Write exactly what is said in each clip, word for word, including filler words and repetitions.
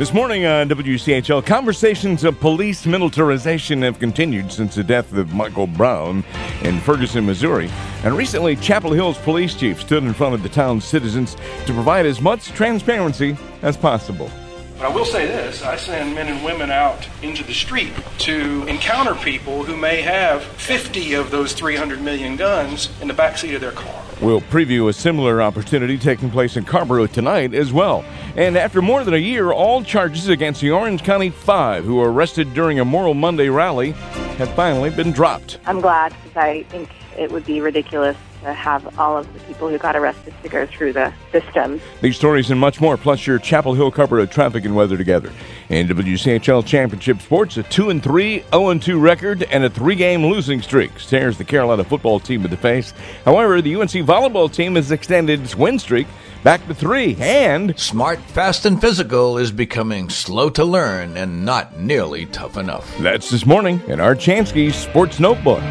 This morning on W C H L, conversations of police militarization have continued since the death of Michael Brown in Ferguson, Missouri. And recently, Chapel Hill's police chief stood in front of the town's citizens to provide as much transparency as possible. But I will say this, I send men and women out into the street to encounter people who may have fifty of those three hundred million guns in the backseat of their car. We'll preview a similar opportunity taking place in Carrboro tonight as well. And after more than a year, all charges against the Orange County Five, who were arrested during a Memorial Monday rally, have finally been dropped. I'm glad, because I think it would be ridiculous to have all of the people who got arrested to go through the system. These stories and much more, plus your Chapel Hill Carrboro traffic and weather together. In W C H L Championship Sports, a two and three, oh and two record and a three-game losing streak stares the Carolina football team in the face. However, the U N C volleyball team has extended its win streak back to three, and smart, fast, and physical is becoming slow to learn and not nearly tough enough. That's this morning in our Chansky Sports Notebook.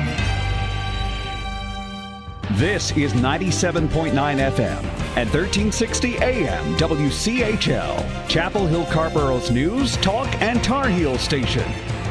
This is ninety-seven point nine F M and thirteen sixty A M W C H L, Chapel Hill Carrboro's news, talk, and Tar Heel station.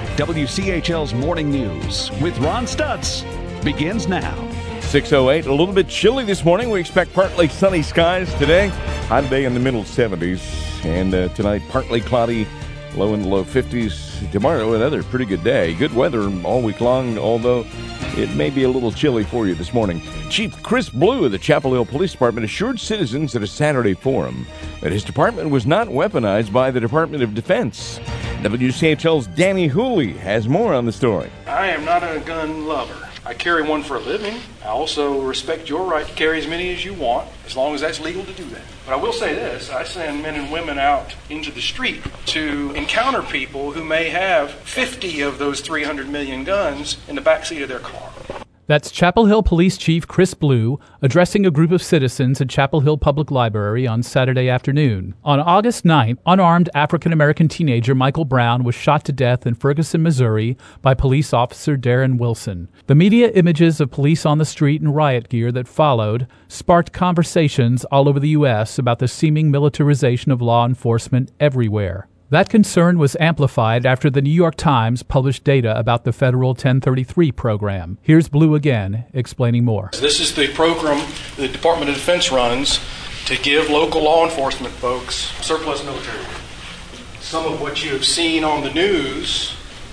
W C H L's Morning News with Ron Stutz begins now. six oh eight, a little bit chilly this morning. We expect partly sunny skies today. High today in the middle seventies. And uh, tonight, partly cloudy, low in the low fifties. Tomorrow, another pretty good day. Good weather all week long, although it may be a little chilly for you this morning. Chief Chris Blue of the Chapel Hill Police Department assured citizens at a Saturday forum that his department was not weaponized by the Department of Defense. W C H L's Danny Hooley has more on the story. I am not a gun lover. I carry one for a living. I also respect your right to carry as many as you want, as long as that's legal to do that. But I will say this, I send men and women out into the street to encounter people who may have fifty of those three hundred million guns in the backseat of their car. That's Chapel Hill Police Chief Chris Blue addressing a group of citizens at Chapel Hill Public Library on Saturday afternoon. On August ninth, unarmed African-American teenager Michael Brown was shot to death in Ferguson, Missouri by police officer Darren Wilson. The media images of police on the street in riot gear that followed sparked conversations all over the U S about the seeming militarization of law enforcement everywhere. That concern was amplified after the New York Times published data about the federal ten thirty-three program. Here's Blue again, explaining more. This is the program the Department of Defense runs to give local law enforcement folks surplus military. Some of what you have seen on the news,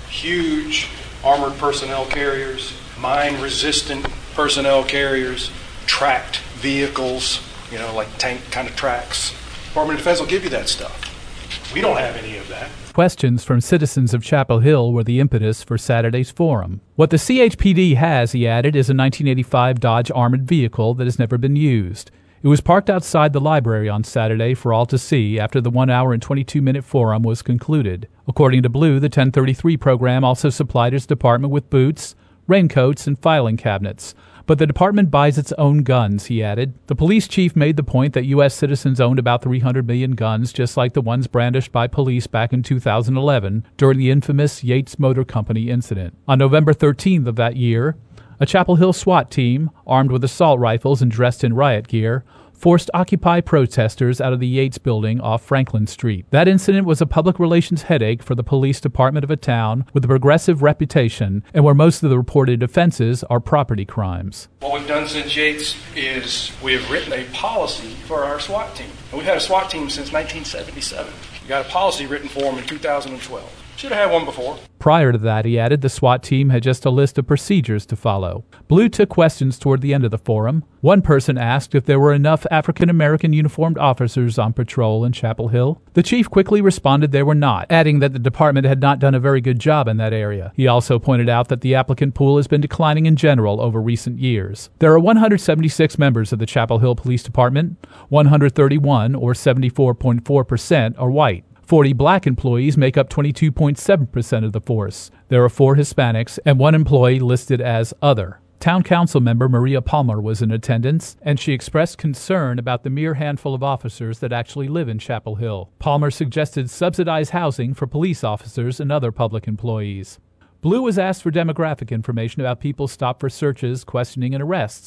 huge armored personnel carriers, mine-resistant personnel carriers, tracked vehicles, you know, like tank kind of tracks. Department of Defense will give you that stuff. We don't have any of that. Questions from citizens of Chapel Hill were the impetus for Saturday's forum. What the C H P D has, he added, is a nineteen eighty-five Dodge armored vehicle that has never been used. It was parked outside the library on Saturday for all to see after the one hour and twenty-two minute forum was concluded. According to Blue, the ten thirty-three program also supplied his department with boots, raincoats, and filing cabinets. But the department buys its own guns, he added. The police chief made the point that U S citizens owned about three hundred million guns, just like the ones brandished by police back in two thousand eleven during the infamous Yates Motor Company incident. On November thirteenth of that year, a Chapel Hill SWAT team, armed with assault rifles and dressed in riot gear, forced Occupy protesters out of the Yates building off Franklin Street. That incident was a public relations headache for the police department of a town with a progressive reputation and where most of the reported offenses are property crimes. What we've done since Yates is we have written a policy for our SWAT team. And we've had a SWAT team since nineteen seventy-seven. We got a policy written for them in two thousand twelve. Should have had one before. Prior to that, he added, the SWAT team had just a list of procedures to follow. Blue took questions toward the end of the forum. One person asked if there were enough African-American uniformed officers on patrol in Chapel Hill. The chief quickly responded there were not, adding that the department had not done a very good job in that area. He also pointed out that the applicant pool has been declining in general over recent years. There are one hundred seventy-six members of the Chapel Hill Police Department. one hundred thirty-one, or seventy-four point four percent, are white. forty black employees make up twenty-two point seven percent of the force. There are four Hispanics and one employee listed as other. Town Council member Maria Palmer was in attendance, and she expressed concern about the mere handful of officers that actually live in Chapel Hill. Palmer suggested subsidized housing for police officers and other public employees. Blue was asked for demographic information about people stopped for searches, questioning, and arrests.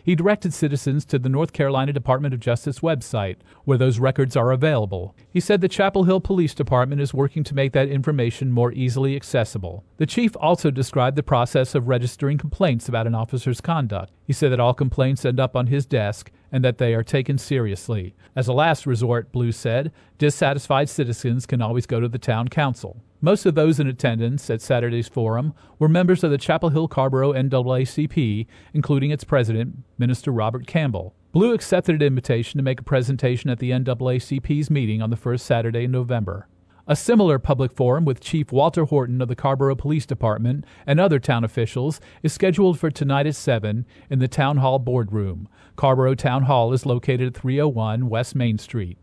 He directed citizens to the North Carolina Department of Justice website, where those records are available. He said the Chapel Hill Police Department is working to make that information more easily accessible. The chief also described the process of registering complaints about an officer's conduct. He said that all complaints end up on his desk and that they are taken seriously. As a last resort, Blue said, dissatisfied citizens can always go to the town council. Most of those in attendance at Saturday's forum were members of the Chapel Hill Carrboro N double A C P, including its president, Minister Robert Campbell. Blue accepted an invitation to make a presentation at the N double A C P's meeting on the first Saturday in November. A similar public forum with Chief Walter Horton of the Carrboro Police Department and other town officials is scheduled for tonight at seven in the Town Hall Boardroom. Carrboro Town Hall is located at three oh one West Main Street.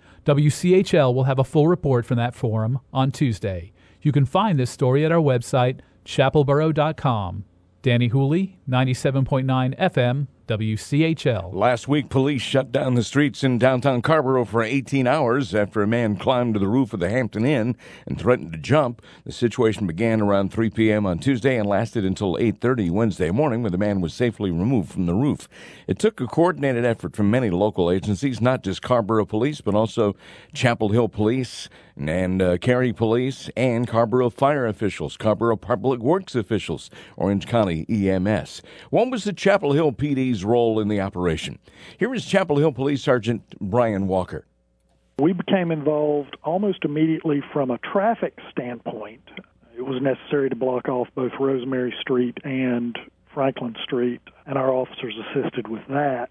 W C H L will have a full report from that forum on Tuesday. You can find this story at our website, chapel boro dot com. Danny Hooley, ninety-seven point nine F M, W C H L. Last week, police shut down the streets in downtown Carrboro for eighteen hours after a man climbed to the roof of the Hampton Inn and threatened to jump. The situation began around three p.m. on Tuesday and lasted until eight thirty Wednesday morning, when the man was safely removed from the roof. It took a coordinated effort from many local agencies, not just Carrboro Police, but also Chapel Hill Police and uh, Cary Police and Carrboro Fire officials, Carrboro Public Works officials, Orange County E M S. What was the Chapel Hill P D's role in the operation? Here is Chapel Hill Police Sergeant Brian Walker. We became involved almost immediately from a traffic standpoint. It was necessary to block off both Rosemary Street and Franklin Street, and our officers assisted with that.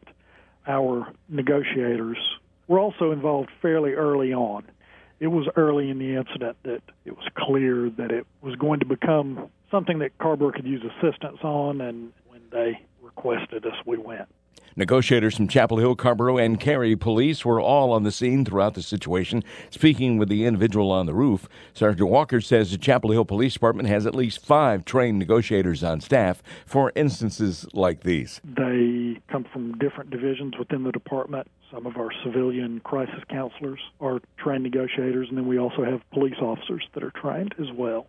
Our negotiators were also involved fairly early on. It was early in the incident that it was clear that it was going to become something that Carrboro could use assistance on, and when they requested us, we went. Negotiators from Chapel Hill, Carrboro, and Cary Police were all on the scene throughout the situation. Speaking with the individual on the roof, Sergeant Walker says the Chapel Hill Police Department has at least five trained negotiators on staff for instances like these. They come from different divisions within the department. Some of our civilian crisis counselors are trained negotiators, and then we also have police officers that are trained as well.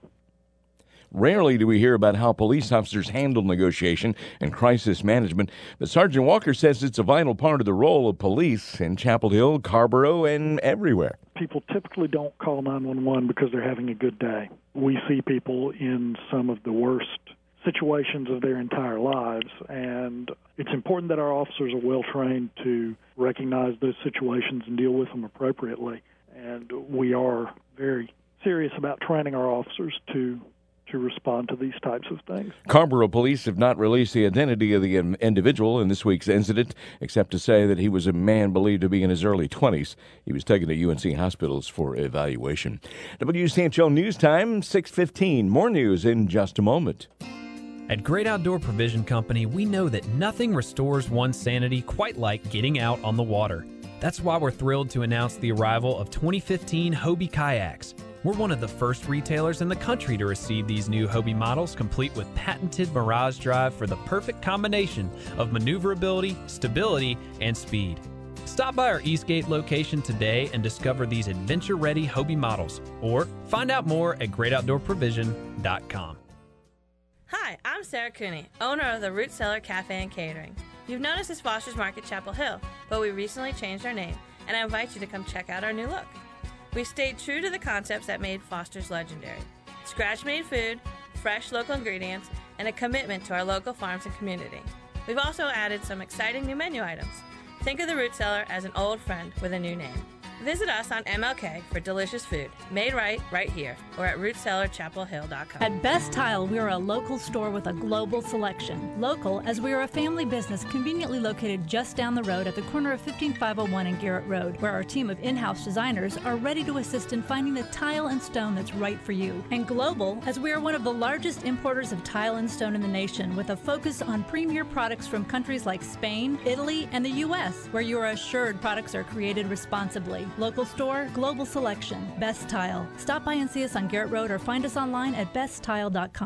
Rarely do we hear about how police officers handle negotiation and crisis management, but Sergeant Walker says it's a vital part of the role of police in Chapel Hill, Carrboro, and everywhere. People typically don't call nine one one because they're having a good day. We see people in some of the worst situations of their entire lives, and it's important that our officers are well trained to recognize those situations and deal with them appropriately. And we are very serious about training our officers to to respond to these types of things. Carrboro police have not released the identity of the individual in this week's incident, except to say that he was a man believed to be in his early twenties. He was taken to U N C hospitals for evaluation. W C H L News Time, six fifteen. More news in just a moment. At Great Outdoor Provision Company, we know that nothing restores one's sanity quite like getting out on the water. That's why we're thrilled to announce the arrival of twenty fifteen Hobie kayaks. We're one of the first retailers in the country to receive these new Hobie models, complete with patented Mirage Drive for the perfect combination of maneuverability, stability, and speed. Stop by our Eastgate location today and discover these adventure-ready Hobie models, or find out more at great outdoor provision dot com. Hi, I'm Sarah Cooney, owner of the Root Cellar Cafe and Catering. You've known us as Foster's Market Chapel Hill, but we recently changed our name, and I invite you to come check out our new look. We've stayed true to the concepts that made Foster's legendary. Scratch-made food, fresh local ingredients, and a commitment to our local farms and community. We've also added some exciting new menu items. Think of the Root Cellar as an old friend with a new name. Visit us on M L K for delicious food, made right, right here, or at root cellar chapel hill dot com. At Best Tile, we are a local store with a global selection. Local, as we are a family business conveniently located just down the road at the corner of fifteen five oh one and Garrett Road, where our team of in-house designers are ready to assist in finding the tile and stone that's right for you. And global, as we are one of the largest importers of tile and stone in the nation, with a focus on premier products from countries like Spain, Italy, and the U S, where you are assured products are created responsibly. Local store, global selection, Best Tile. Stop by and see us on Garrett Road or find us online at best tile dot com.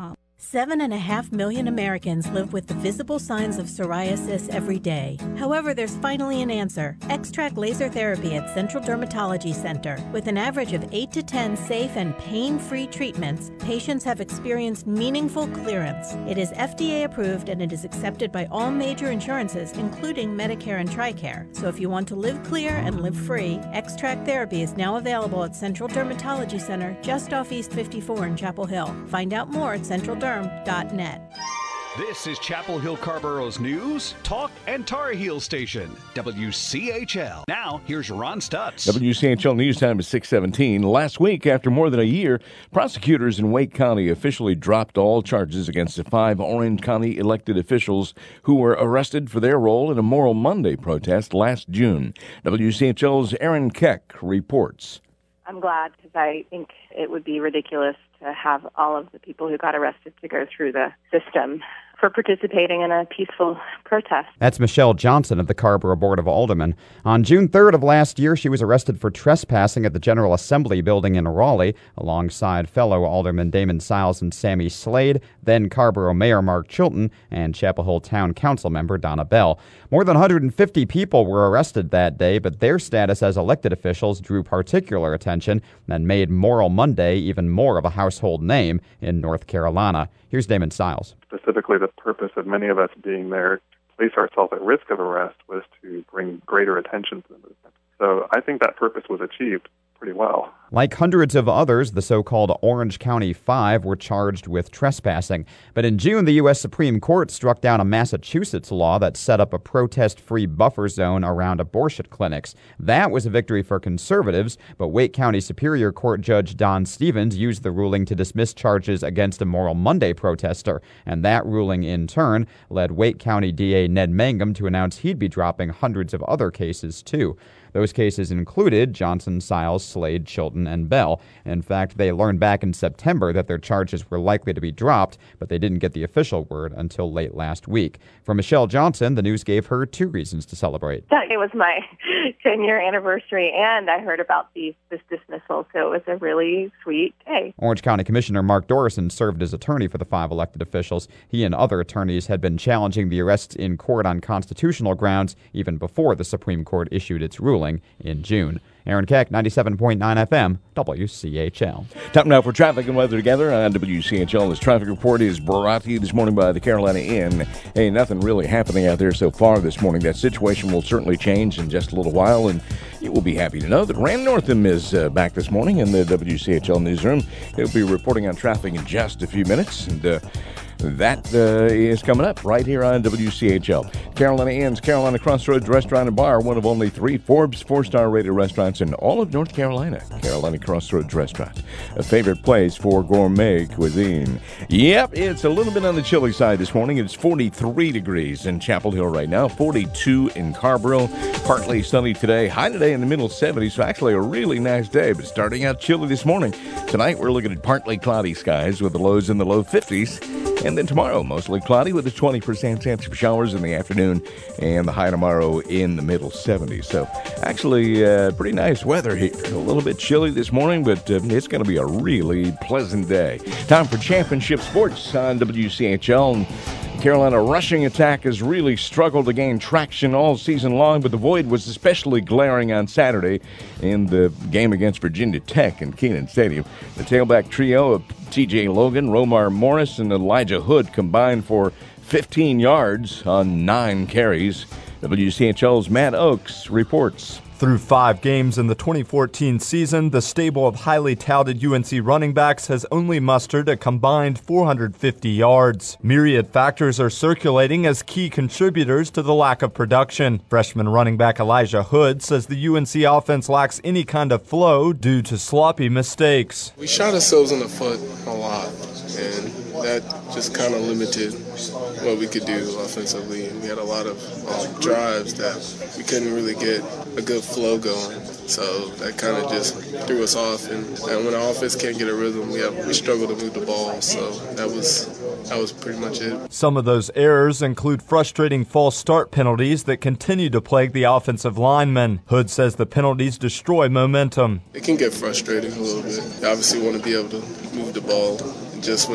Seven and a half million Americans live with the visible signs of psoriasis every day. However, there's finally an answer. X-Track Laser Therapy at Central Dermatology Center. With an average of eight to ten safe and pain-free treatments, patients have experienced meaningful clearance. It is F D A approved and it is accepted by all major insurances, including Medicare and TRICARE. So if you want to live clear and live free, X-Track Therapy is now available at Central Dermatology Center, just off East fifty-four in Chapel Hill. Find out more at central derm dot net. This is Chapel Hill Carborough's news, talk, and Tar Heel station, W C H L. Now, here's Ron Stutz. W C H L News Time is six seventeen. Last week, after more than a year, prosecutors in Wake County officially dropped all charges against the five Orange County elected officials who were arrested for their role in a Moral Monday protest last June. W C H L's Erin Keck reports. I'm glad because I think it would be ridiculous to have all of the people who got arrested to go through the system for participating in a peaceful protest. That's Michelle Johnson of the Carrboro Board of Aldermen. On June third of last year, she was arrested for trespassing at the General Assembly building in Raleigh, alongside fellow Aldermen Damon Siles and Sammy Slade, then Carrboro Mayor Mark Chilton, and Chapel Hill Town Council member Donna Bell. More than one hundred fifty people were arrested that day, but their status as elected officials drew particular attention and made Moral Monday even more of a household name in North Carolina. Here's Damon Siles. Specifically, the purpose of many of us being there to place ourselves at risk of arrest was to bring greater attention to the movement. So I think that purpose was achieved pretty well. Like hundreds of others, the so-called Orange County Five were charged with trespassing. But in June, the U S Supreme Court struck down a Massachusetts law that set up a protest-free buffer zone around abortion clinics. That was a victory for conservatives, but Wake County Superior Court Judge Don Stevens used the ruling to dismiss charges against a Moral Monday protester. And that ruling, in turn, led Wake County D A Ned Mangum to announce he'd be dropping hundreds of other cases, too. Those cases included Johnson, Siles, Slade, Chilton, and Bell. In fact, they learned back in September that their charges were likely to be dropped, but they didn't get the official word until late last week. For Michelle Johnson, the news gave her two reasons to celebrate. It was my ten-year anniversary, and I heard about these, this dismissal, so it was a really sweet day. Orange County Commissioner Mark Dorison served as attorney for the five elected officials. He and other attorneys had been challenging the arrests in court on constitutional grounds even before the Supreme Court issued its ruling in June. Erin Keck, ninety-seven point nine F M, W C H L. Time now for traffic and weather together on W C H L. This traffic report is brought to you this morning by the Carolina Inn. Hey, nothing really happening out there so far this morning. That situation will certainly change in just a little while, and you will be happy to know that Rand Northam is uh, back this morning in the W C H L newsroom. He'll be reporting on traffic in just a few minutes, and uh, that uh, is coming up right here on W C H L. Carolina Inn's Carolina Crossroads Restaurant and Bar, one of only three Forbes four-star rated restaurants in all of North Carolina. Carolina Crossroads Restaurant, a favorite place for gourmet cuisine. Yep, it's a little bit on the chilly side this morning. It's forty-three degrees in Chapel Hill right now, forty-two in Carrboro. Partly sunny today, high today in the middle seventies, so actually a really nice day, but starting out chilly this morning. Tonight we're looking at partly cloudy skies with the lows in the low fifties. And then tomorrow, mostly cloudy with a twenty percent chance of showers in the afternoon, and the high tomorrow in the middle seventies. So actually uh, pretty nice weather here. A little bit chilly this morning, but uh, it's going to be a really pleasant day. Time for championship sports on W C H L. Carolina rushing attack has really struggled to gain traction all season long, but the void was especially glaring on Saturday in the game against Virginia Tech in Kenan Stadium. The tailback trio of T J Logan, Romar Morris, and Elijah Hood combined for fifteen yards on nine carries. W C H L's Matt Oakes reports. Through five games in the twenty fourteen season, the stable of highly touted U N C running backs has only mustered a combined four hundred fifty yards. Myriad factors are circulating as key contributors to the lack of production. Freshman running back Elijah Hood says the U N C offense lacks any kind of flow due to sloppy mistakes. We shot ourselves in the foot a lot, and that just kind of limited what we could do offensively. And we had a lot of um, drives that we couldn't really get a good flow going. So that kind of just threw us off. And, and when our offense can't get a rhythm, we have we struggle to move the ball. So that was that was pretty much it. Some of those errors include frustrating false start penalties that continue to plague the offensive linemen. Hood says the penalties destroy momentum. It can get frustrating a little bit. You obviously want to be able to move the ball. Just when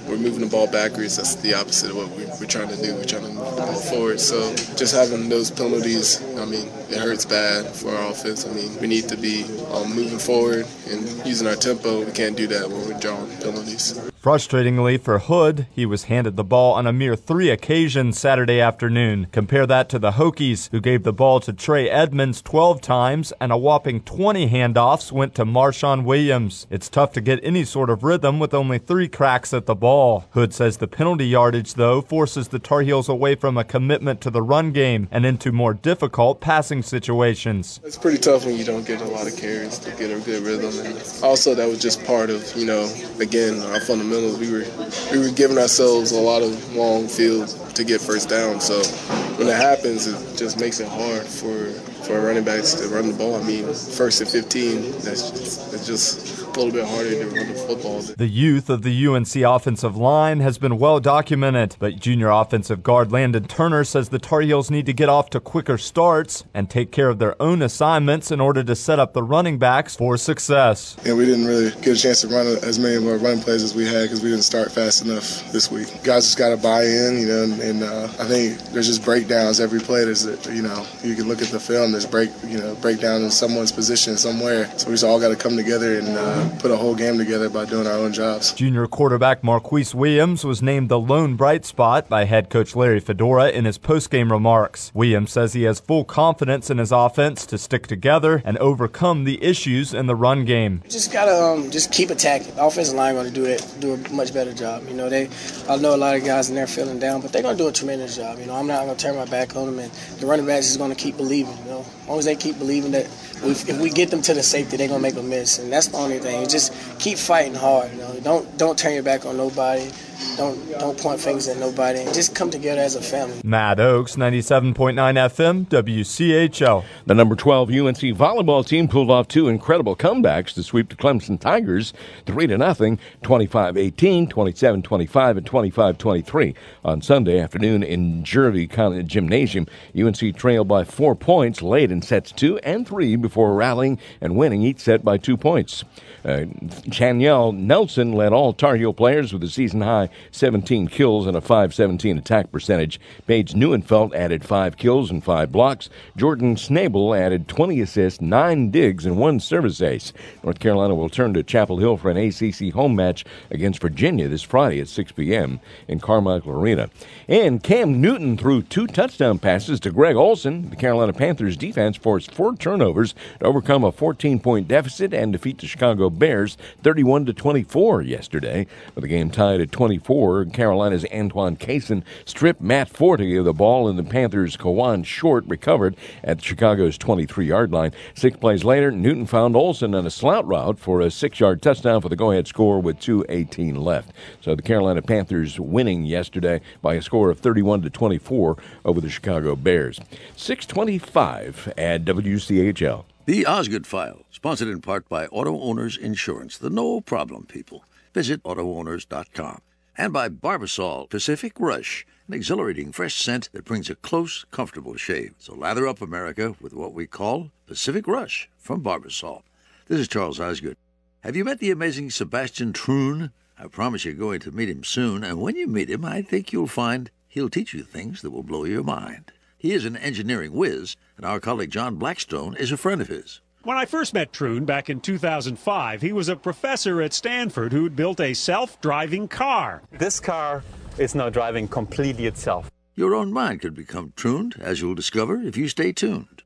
we're moving the ball backwards. That's the opposite of what we, we're trying to do. We're trying to move the ball forward. So just having those penalties, I mean, it hurts bad for our offense. I mean, we need to be um, moving forward and using our tempo. We can't do that when we're drawing penalties. Frustratingly for Hood, he was handed the ball on a mere three occasions Saturday afternoon. Compare that to the Hokies, who gave the ball to Trey Edmonds twelve times, and a whopping twenty handoffs went to Marshawn Williams. It's tough to get any sort of rhythm with only three cracks at the ball. Hood says the penalty yardage, though, forces the Tar Heels away from a commitment to the run game and into more difficult passing situations. It's pretty tough when you don't get a lot of carries to get a good rhythm. And also, that was just part of, you know, again, our fundamentals. We were we were giving ourselves a lot of long fields to get first down. So when it happens, it just makes it hard for for running backs to run the ball. I mean, first and fifteen, that's just, it's just a little bit harder to run the football. The youth of the U N C offensive line has been well documented, but junior offensive guard Landon Turner says the Tar Heels need to get off to quicker starts and take care of their own assignments in order to set up the running backs for success. Yeah, we didn't really get a chance to run as many of our running plays as we had because we didn't start fast enough this week. Guys just got to buy in, you know, and, and uh, I think there's just breakdowns every play. There's, you know, you can look at the film. There's break, you know, breakdown in someone's position somewhere. So we just all got to come together and uh, put a whole game together by doing our own jobs. Junior quarterback Marquise Williams was named the lone bright spot by head coach Larry Fedora in his postgame remarks. Williams says he has full confidence in his offense to stick together and overcome the issues in the run game. Just gotta um, just keep attacking. The offensive line going to do it, do a much better job. You know, they, I know a lot of guys in there feeling down, but they're going to do a tremendous job. You know, I'm not going to turn my back on them, and the running backs is going to keep believing. You know, as long as they keep believing that if, if we get them to the safety, they're going to make a miss, and that's the only thing. You just keep fighting hard. You know, don't don't turn your back on nobody. Don't don't point fingers at nobody, and just come together as a family. Matt Oakes, ninety-seven point nine F M, W C H L. The number twelve U N C volleyball team pulled off two incredible comebacks to sweep the Clemson Tigers three to nothing, twenty-five eighteen, twenty-seven twenty-five, and twenty-five twenty-three. On Sunday afternoon in Jervey College Gymnasium, U N C trailed by four points late in sets two and three before rallying and winning each set by two points. Uh, Chaniel Nelson led all Tar Heel players with a season-high seventeen kills and a five seventeen attack percentage. Paige Neuenfeld added five kills and five blocks. Jordan Snabel added twenty assists, nine digs, and one service ace. North Carolina will turn to Chapel Hill for an A C C home match against Virginia this Friday at six p.m. in Carmichael Arena. And Cam Newton threw two touchdown passes to Greg Olsen. The Carolina Panthers defense forced four turnovers to overcome a fourteen-point deficit and defeat the Chicago Bears thirty-one to twenty-four yesterday. With the game tied at twenty-four, Carolina's Antoine Cason stripped Matt Forte of the ball, and the Panthers' Kawan Short recovered at Chicago's twenty-three-yard line. Six plays later, Newton found Olsen on a slant route for a six-yard touchdown for the go-ahead score with two eighteen left. So the Carolina Panthers winning yesterday by a score of thirty-one to twenty-four over the Chicago Bears. six twenty-five at W C H L. The Osgood File, sponsored in part by Auto Owners Insurance, the no-problem people. Visit auto owners dot com. And by Barbasol Pacific Rush, an exhilarating fresh scent that brings a close, comfortable shave. So lather up, America, with what we call Pacific Rush from Barbasol. This is Charles Osgood. Have you met the amazing Sebastian Troon? I promise you're going to meet him soon, and when you meet him, I think you'll find he'll teach you things that will blow your mind. He is an engineering whiz, and our colleague John Blackstone is a friend of his. When I first met Troon back in two thousand five, he was a professor at Stanford who'd built a self-driving car. This car is now driving completely itself. Your own mind could become trooned, as you'll discover if you stay tuned.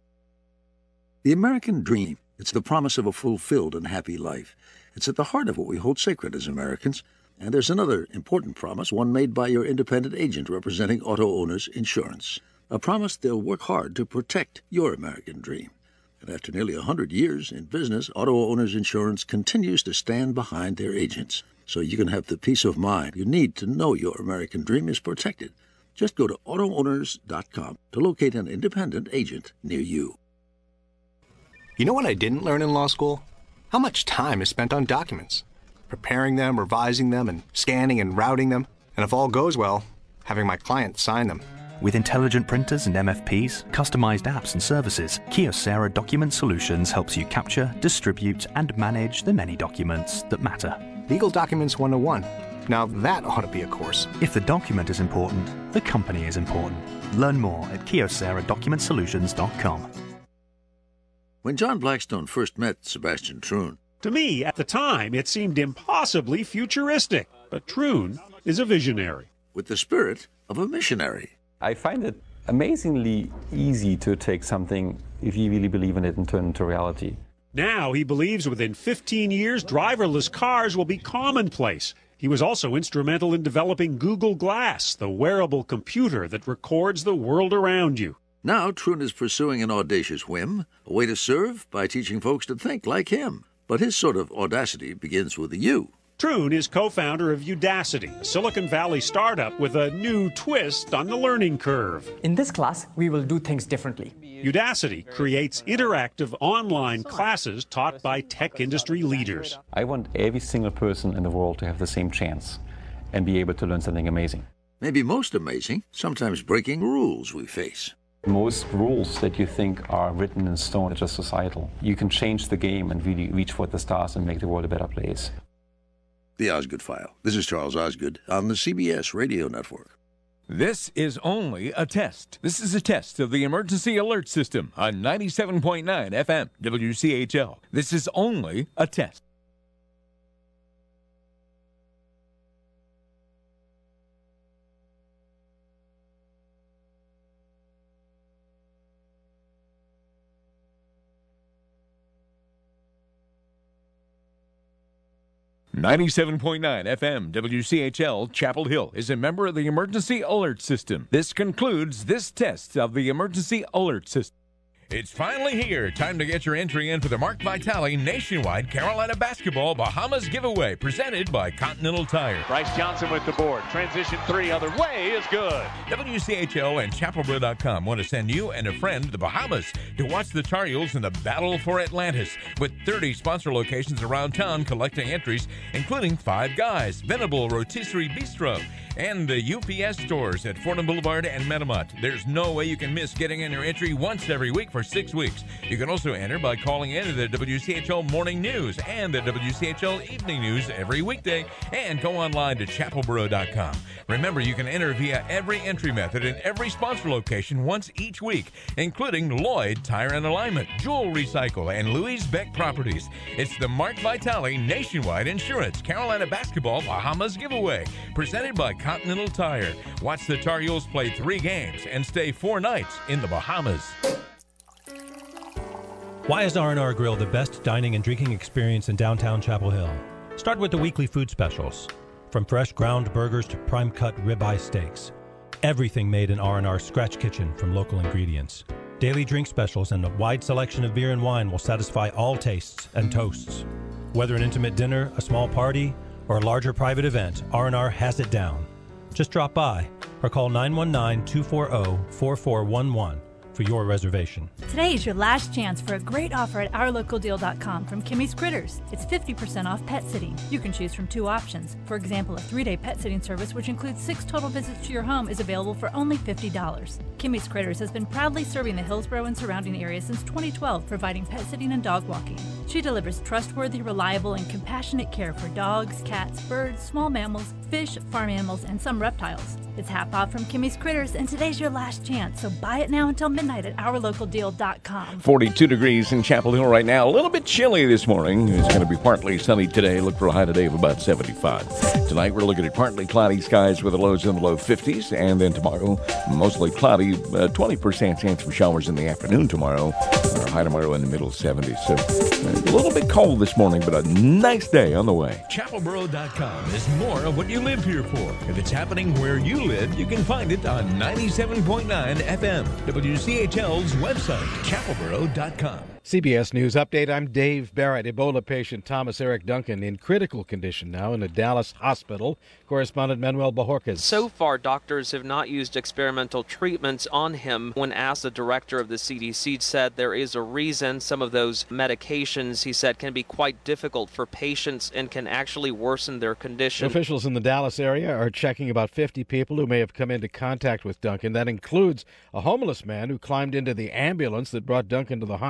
The American dream, it's the promise of a fulfilled and happy life. It's at the heart of what we hold sacred as Americans. And there's another important promise, one made by your independent agent representing Auto Owners Insurance. A promise they'll work hard to protect your American dream. And after nearly one hundred years in business, Auto Owners Insurance continues to stand behind their agents. So you can have the peace of mind you need to know your American dream is protected. Just go to auto owners dot com to locate an independent agent near you. You know what I didn't learn in law school? How much time is spent on documents. Preparing them, revising them, and scanning and routing them. And if all goes well, having my client sign them. With intelligent printers and M F Ps, customized apps and services, Kyocera Document Solutions helps you capture, distribute, and manage the many documents that matter. Legal Documents one oh one. Now that ought to be a course. If the document is important, the company is important. Learn more at Kyocera Document Solutions dot com. When John Blackstone first met Sebastian Troon, To me, at the time, it seemed impossibly futuristic. But Troon is a visionary. with the spirit of a missionary. I find it amazingly easy to take something, if you really believe in it, and turn it into reality. Now he believes within fifteen years, driverless cars will be commonplace. He was also instrumental in developing Google Glass, the wearable computer that records the world around you. Now Troon is pursuing an audacious whim, a way to serve by teaching folks to think like him. But his sort of audacity begins with a U. Troon is co-founder of Udacity, a Silicon Valley startup with a new twist on the learning curve. In this class, we will do things differently. Udacity creates interactive online classes taught by tech industry leaders. I want every single person in the world to have the same chance and be able to learn something amazing. Maybe most amazing, sometimes breaking rules we face. Most rules that you think are written in stone are just societal. You can change the game and really reach for the stars and make the world a better place. The Osgood File. This is Charles Osgood on the C B S Radio Network. This is only a test. This is a test of the emergency alert system on ninety-seven point nine F M W C H L. This is only a test. ninety-seven point nine F M W C H L Chapel Hill is a member of the Emergency Alert System. This concludes this test of the Emergency Alert System. It's finally here. Time to get your entry in for the Mark Vitale Nationwide Carolina Basketball Bahamas Giveaway, presented by Continental Tire. Bryce Johnson with the board. Transition three, other way is good. W C H L and Chapel Bro dot com want to send you and a friend to the Bahamas to watch the Tar Heels in the Battle for Atlantis, with thirty sponsor locations around town collecting entries, including Five Guys, Venable Rotisserie Bistro, and the U P S stores at Fordham Boulevard and Metamont. There's no way you can miss getting in your entry once every week for six weeks. You can also enter by calling in the W C H L Morning News and the W C H L Evening News every weekday, and go online to Chapel Bro dot com. Remember, you can enter via every entry method in every sponsor location once each week, including Lloyd Tire and Alignment, Jewel Recycle, and Louise Beck Properties. It's the Mark Vitale Nationwide Insurance Carolina Basketball Bahamas Giveaway, presented by Continental Tire. Watch the Tar Heels play three games and stay four nights in the Bahamas. Why is R and R Grill the best dining and drinking experience in downtown Chapel Hill? Start with the weekly food specials. From fresh ground burgers to prime-cut ribeye steaks. Everything made in R and R Scratch Kitchen from local ingredients. Daily drink specials and a wide selection of beer and wine will satisfy all tastes and toasts. Whether an intimate dinner, a small party, or a larger private event, R and R has it down. Just drop by or call nine one nine, two four zero, four four one one for your reservation. Today is your last chance for a great offer at our local deal dot com from Kimmy's Critters. It's fifty percent off pet sitting. You can choose from two options. For example, a three-day pet sitting service, which includes six total visits to your home, is available for only fifty dollars. Kimmy's Critters has been proudly serving the Hillsborough and surrounding areas since twenty twelve, providing pet sitting and dog walking. She delivers trustworthy, reliable, and compassionate care for dogs, cats, birds, small mammals, fish, farm animals, and some reptiles. It's half off from Kimmy's Critters, and today's your last chance, so buy it now until midnight at our local deal dot com. forty-two degrees in Chapel Hill right now. A little bit chilly this morning. It's going to be partly sunny today. Look for a high today of about seventy-five. Tonight we're looking at partly cloudy skies with the lows in the low fifties. And then tomorrow, mostly cloudy. Uh, twenty percent chance for showers in the afternoon tomorrow. Our high tomorrow in the middle seventies. So uh, a little bit cold this morning, but a nice day on the way. Chapel Bro dot com is more of what you live here for. If it's happening where you live, you can find it on ninety-seven point nine F M. W C H L's website, Chapel Bro dot com. C B S News Update. I'm Dave Barrett. Ebola patient Thomas Eric Duncan in critical condition now in a Dallas hospital. Correspondent Manuel Bajorquez. So far, doctors have not used experimental treatments on him. When asked, the director of the C D C said there is a reason. Some of those medications, he said, can be quite difficult for patients and can actually worsen their condition. Officials in the Dallas area are checking about fifty people who may have come into contact with Duncan. That includes a homeless man who climbed into the ambulance that brought Duncan to the hospital.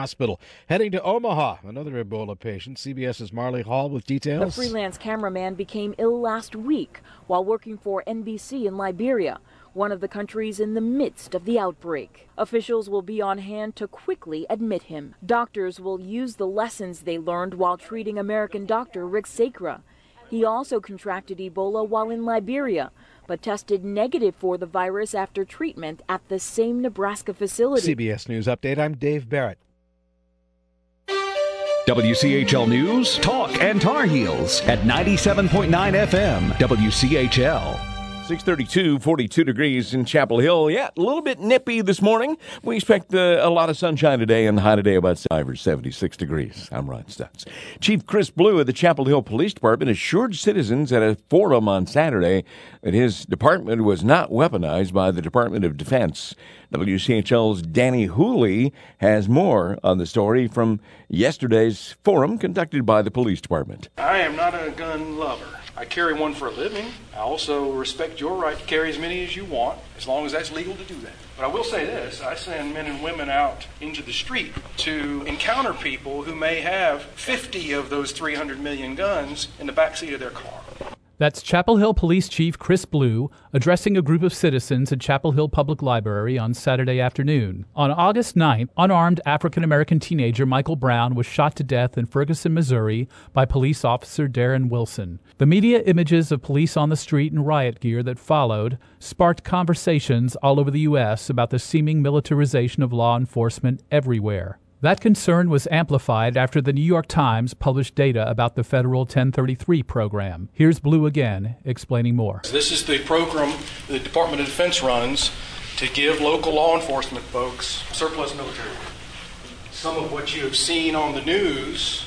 Heading to Omaha, another Ebola patient. CBS's Marley Hall with details. The freelance cameraman became ill last week while working for N B C in Liberia, one of the countries in the midst of the outbreak. Officials will be on hand to quickly admit him. Doctors will use the lessons they learned while treating American doctor Rick Sacra. He also contracted Ebola while in Liberia, but tested negative for the virus after treatment at the same Nebraska facility. C B S News Update, I'm Dave Barrett. W C H L News, Talk and Tar Heels at ninety-seven point nine F M, W C H L. six thirty-two, forty-two degrees in Chapel Hill. Yeah, a little bit nippy this morning. We expect uh, a lot of sunshine today, and the high today about five or seventy-six degrees. I'm Ron Stutz. Chief Chris Blue of the Chapel Hill Police Department assured citizens at a forum on Saturday that his department was not weaponized by the Department of Defense. W C H L's Danny Hooley has more on the story from yesterday's forum conducted by the police department. I am not a gun lover. I carry one for a living. I also respect your right to carry as many as you want, as long as that's legal to do that. But I will say this, I send men and women out into the street to encounter people who may have fifty of those three hundred million guns in the backseat of their car. That's Chapel Hill Police Chief Chris Blue addressing a group of citizens at Chapel Hill Public Library on Saturday afternoon. On August ninth, unarmed African-American teenager Michael Brown was shot to death in Ferguson, Missouri by police officer Darren Wilson. The media images of police on the street in riot gear that followed sparked conversations all over the U S about the seeming militarization of law enforcement everywhere. That concern was amplified after the New York Times published data about the federal ten thirty-three program. Here's Blue again, explaining more. This is the program the Department of Defense runs to give local law enforcement folks surplus military. Some of what you have seen on the news,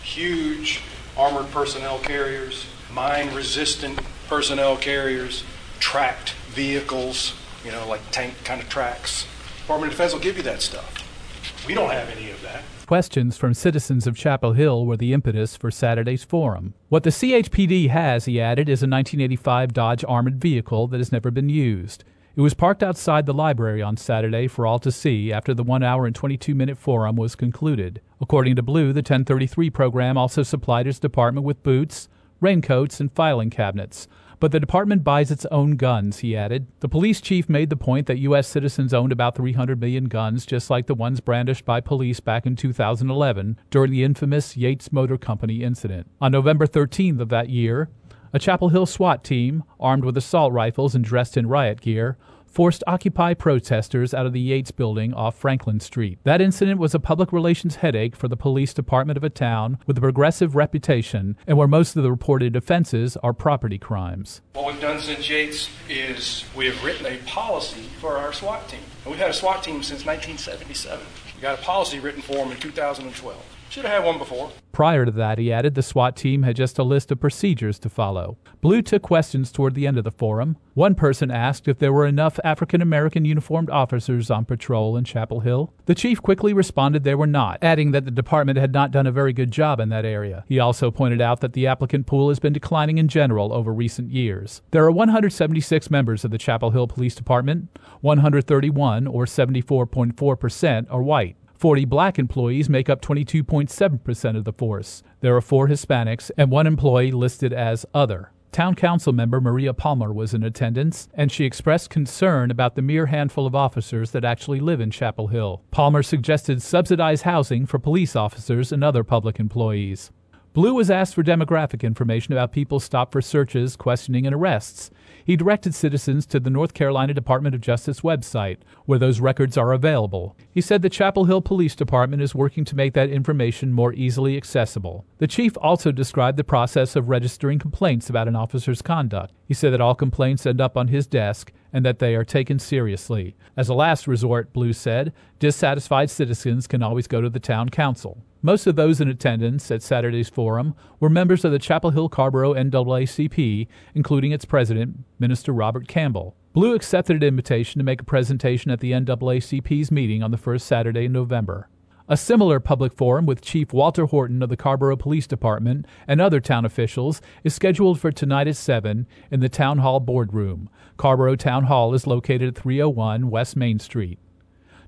huge armored personnel carriers, mine-resistant personnel carriers, tracked vehicles, you know, like tank kind of tracks. Department of Defense will give you that stuff. We don't have any of that. Questions from citizens of Chapel Hill were the impetus for Saturday's forum. What the C H P D has, he added, is a nineteen eighty-five Dodge armored vehicle that has never been used. It was parked outside the library on Saturday for all to see after the one hour and twenty-two minute forum was concluded. According to Blue, the ten thirty-three program also supplied its department with boots, raincoats, and filing cabinets. But the department buys its own guns, he added. The police chief made the point that U S citizens owned about three hundred million guns, just like the ones brandished by police back in two thousand eleven during the infamous Yates Motor Company incident. On November thirteenth of that year, a Chapel Hill SWAT team, armed with assault rifles and dressed in riot gear, forced Occupy protesters out of the Yates building off Franklin Street. That incident was a public relations headache for the police department of a town with a progressive reputation and where most of the reported offenses are property crimes. What we've done since Yates is we have written a policy for our SWAT team. And we've had a SWAT team since nineteen seventy-seven. We got a policy written for them in two thousand twelve. Should have had one before. Prior to that, he added, the SWAT team had just a list of procedures to follow. Blue took questions toward the end of the forum. One person asked if there were enough African-American uniformed officers on patrol in Chapel Hill. The chief quickly responded there were not, adding that the department had not done a very good job in that area. He also pointed out that the applicant pool has been declining in general over recent years. There are one hundred seventy-six members of the Chapel Hill Police Department. one hundred thirty-one, or seventy-four point four percent, are white. forty black employees make up twenty-two point seven percent of the force. There are four Hispanics and one employee listed as other. Town Council member Maria Palmer was in attendance, and she expressed concern about the mere handful of officers that actually live in Chapel Hill. Palmer suggested subsidized housing for police officers and other public employees. Blue was asked for demographic information about people stopped for searches, questioning, and arrests. He directed citizens to the North Carolina Department of Justice website, where those records are available. He said the Chapel Hill Police Department is working to make that information more easily accessible. The chief also described the process of registering complaints about an officer's conduct. He said that all complaints end up on his desk and that they are taken seriously. As a last resort, Blue said, dissatisfied citizens can always go to the town council. Most of those in attendance at Saturday's forum were members of the Chapel Hill Carrboro N double A C P, including its president, Minister Robert Campbell. Blue accepted an invitation to make a presentation at the N double A C P's meeting on the first Saturday in November. A similar public forum with Chief Walter Horton of the Carrboro Police Department and other town officials is scheduled for tonight at seven in the Town Hall Boardroom. Carrboro Town Hall is located at three oh one West Main Street.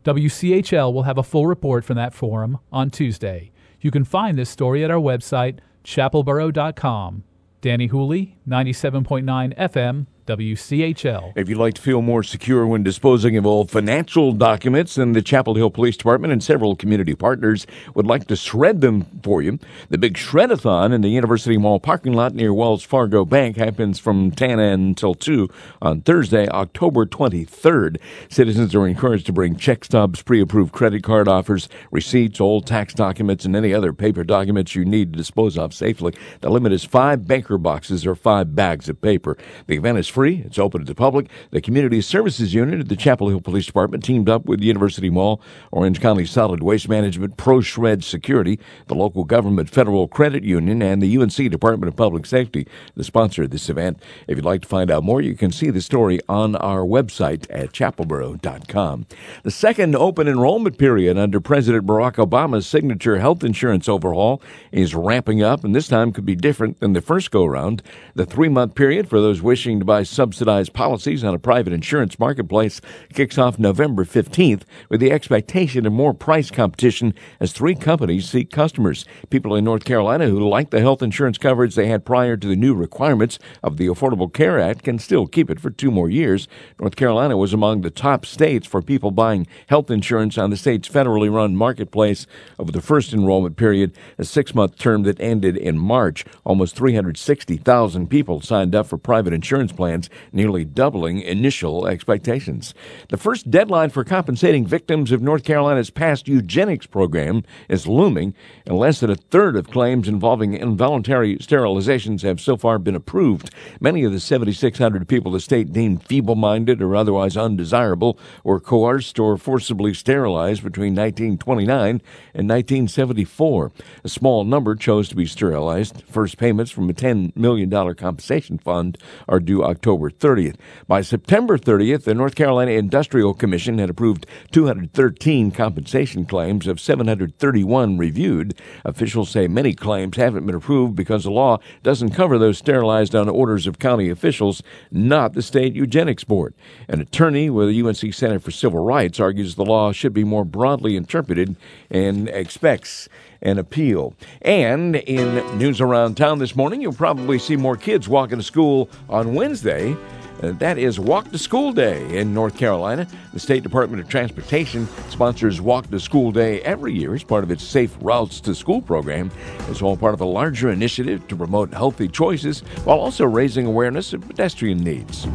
W C H L will have a full report from that forum on Tuesday. You can find this story at our website, chapel borough dot com. Danny Hooley, ninety-seven point nine F M, W C H L. If you'd like to feel more secure when disposing of old financial documents, then the Chapel Hill Police Department and several community partners would like to shred them for you. The big shred-a-thon in the University Mall parking lot near Wells Fargo Bank happens from ten until two on Thursday, October twenty-third. Citizens are encouraged to bring check stubs, pre-approved credit card offers, receipts, old tax documents, and any other paper documents you need to dispose of safely. The limit is five banker boxes or five bags of paper. The event is free. It's open to the public. The Community Services Unit at the Chapel Hill Police Department teamed up with University Mall, Orange County Solid Waste Management, ProShred Security, the local government Federal Credit Union, and the U N C Department of Public Safety, the sponsor of this event. If you'd like to find out more, you can see the story on our website at chapel borough dot com. The second open enrollment period under President Barack Obama's signature health insurance overhaul is ramping up, and this time could be different than the first go-round. The three-month period for those wishing to buy subsidized policies on a private insurance marketplace kicks off November fifteenth with the expectation of more price competition as three companies seek customers. People in North Carolina who like the health insurance coverage they had prior to the new requirements of the Affordable Care Act can still keep it for two more years. North Carolina was among the top states for people buying health insurance on the state's federally run marketplace over the first enrollment period, a six-month term that ended in March. Almost three hundred sixty thousand people signed up for private insurance plans, nearly doubling initial expectations. The first deadline for compensating victims of North Carolina's past eugenics program is looming, and less than a third of claims involving involuntary sterilizations have so far been approved. Many of the seventy-six hundred people the state deemed feeble-minded or otherwise undesirable were coerced or forcibly sterilized between nineteen twenty-nine and nineteen seventy-four. A small number chose to be sterilized. First payments from a ten million dollars compensation fund are due October thirtieth. By September thirtieth, the North Carolina Industrial Commission had approved two hundred thirteen compensation claims of seven hundred thirty-one reviewed. Officials say many claims haven't been approved because the law doesn't cover those sterilized on orders of county officials, not the state eugenics board. An attorney with the U N C Center for Civil Rights argues the law should be more broadly interpreted and expects an appeal. And in news around town this morning, you'll probably see more kids walking to school on Wednesday. Uh, that is Walk to School Day in North Carolina. The State Department of Transportation sponsors Walk to School Day every year as part of its Safe Routes to School program. It's all part of a larger initiative to promote healthy choices while also raising awareness of pedestrian needs.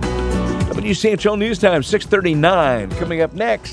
W C H L News Time, six thirty-nine. Coming up next,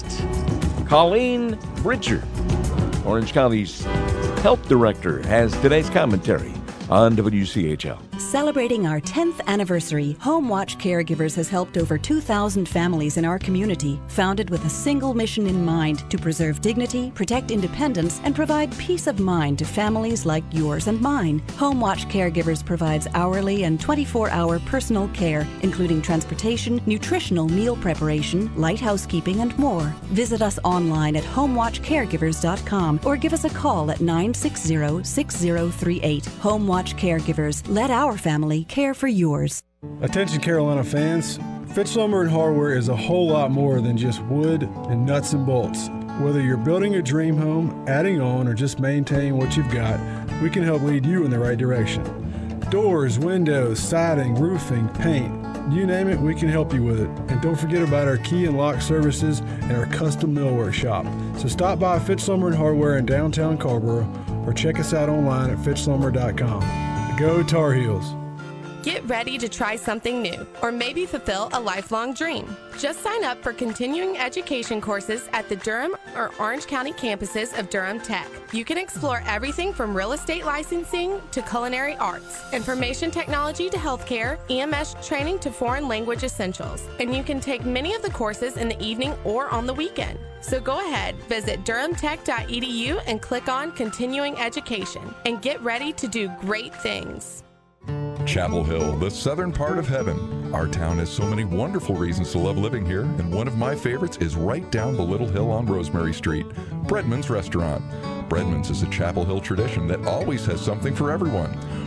Colleen Bridger, Orange County's Health Director, has today's commentary on W C H L. Celebrating our tenth anniversary, Home Watch Caregivers has helped over two thousand families in our community, founded with a single mission in mind: to preserve dignity, protect independence, and provide peace of mind to families like yours and mine. Home Watch Caregivers provides hourly and twenty-four hour personal care, including transportation, nutritional meal preparation, light housekeeping, and more. Visit us online at home watch caregivers dot com or give us a call at nine six zero, six zero three eight. Home Watch Caregivers. Let our family care for yours. Attention Carolina fans, Fitch Lumber and Hardware is a whole lot more than just wood and nuts and bolts. Whether you're building a dream home, adding on, or just maintaining what you've got, we can help lead you in the right direction. Doors, windows, siding, roofing, paint, you name it, we can help you with it. And don't forget about our key and lock services and our custom millwork shop. So stop by Fitch Lumber and Hardware in downtown Carrboro or check us out online at fitch lumber dot com. Go Tar Heels! Get ready to try something new, or maybe fulfill a lifelong dream. Just sign up for continuing education courses at the Durham or Orange County campuses of Durham Tech. You can explore everything from real estate licensing to culinary arts, information technology to healthcare, E M S training to foreign language essentials. And you can take many of the courses in the evening or on the weekend. So go ahead, visit durham tech dot e d u and click on Continuing Education and get ready to do great things. Chapel Hill, the southern part of heaven. Our town has so many wonderful reasons to love living here, and one of my favorites is right down the little hill on Rosemary Street, Breadman's Restaurant. Breadman's is a Chapel Hill tradition that always has something for everyone.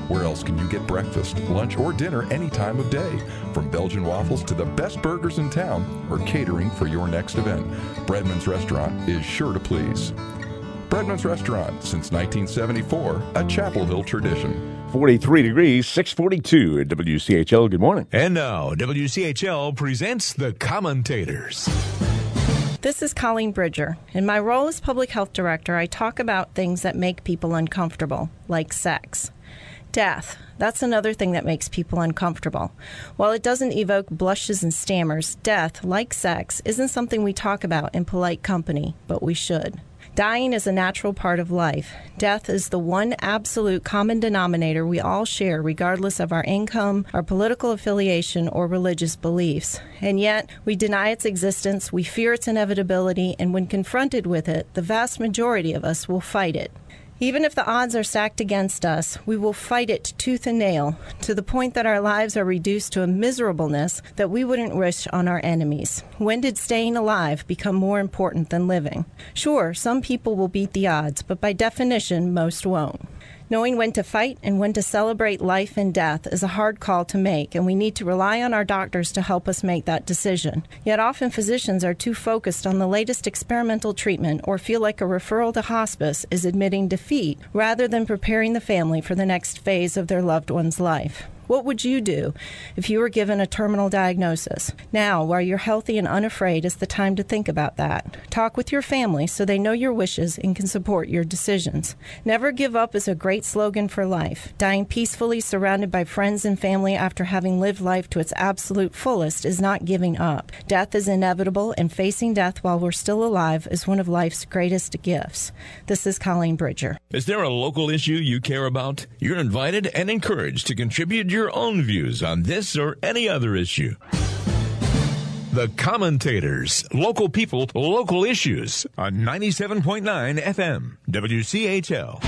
Where else can you get breakfast, lunch, or dinner any time of day? From Belgian waffles to the best burgers in town or catering for your next event, Breadman's Restaurant is sure to please. Breadman's Restaurant, since nineteen seventy-four, a Chapel Hill tradition. forty-three degrees, six forty-two at W C H L. Good morning. And now, W C H L presents The Commentators. This is Colleen Bridger. In my role as Public Health Director, I talk about things that make people uncomfortable, like sex. Death. That's another thing that makes people uncomfortable. While it doesn't evoke blushes and stammers, death, like sex, isn't something we talk about in polite company, but we should. Dying is a natural part of life. Death is the one absolute common denominator we all share regardless of our income, our political affiliation, or religious beliefs. And yet, we deny its existence, we fear its inevitability, and when confronted with it, the vast majority of us will fight it. Even if the odds are stacked against us, we will fight it tooth and nail, to the point that our lives are reduced to a miserableness that we wouldn't wish on our enemies. When did staying alive become more important than living? Sure, some people will beat the odds, but by definition, most won't. Knowing when to fight and when to celebrate life and death is a hard call to make, and we need to rely on our doctors to help us make that decision. Yet often physicians are too focused on the latest experimental treatment or feel like a referral to hospice is admitting defeat rather than preparing the family for the next phase of their loved one's life. What would you do if you were given a terminal diagnosis? Now, while you're healthy and unafraid, is the time to think about that. Talk with your family so they know your wishes and can support your decisions. Never give up is a great slogan for life. Dying peacefully surrounded by friends and family after having lived life to its absolute fullest is not giving up. Death is inevitable, and facing death while we're still alive is one of life's greatest gifts. This is Colleen Bridger. Is there a local issue you care about? You're invited and encouraged to contribute your your own views on this or any other issue. The Commentators, local people, local issues on ninety-seven point nine F M, W C H L.